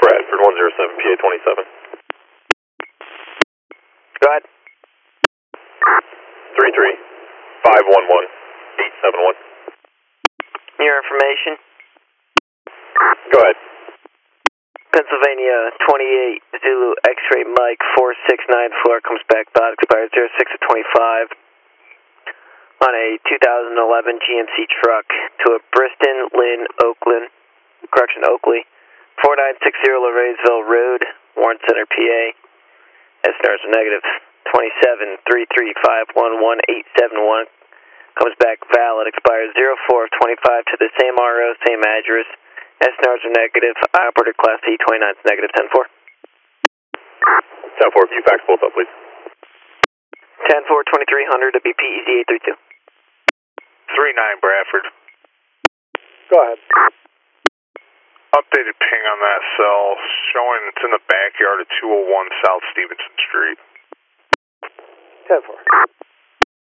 Bradford 107, PA 27. Go ahead. 33-511-871. Your information. Go ahead. Pennsylvania 28 Zulu X-ray Mike 4694 comes back, dot expires 06 of 25 on a 2011 GMC truck to a Briston, Lynn, Oakland, Oakley, 4960 Loreysville Road, Warren Center, PA. SNRs are negative. 27-33-511-871 comes back valid, expires 04 of 25 to the same RO, same address. SNRs are negative. Operator Class E29 is negative 10-4. 10-4, view fax both up, please. 10-4, 2300 WP EZ832. 39 Bradford. Go ahead. Updated ping on that cell, showing it's in the backyard of 201 South Stevenson Street. 10-4.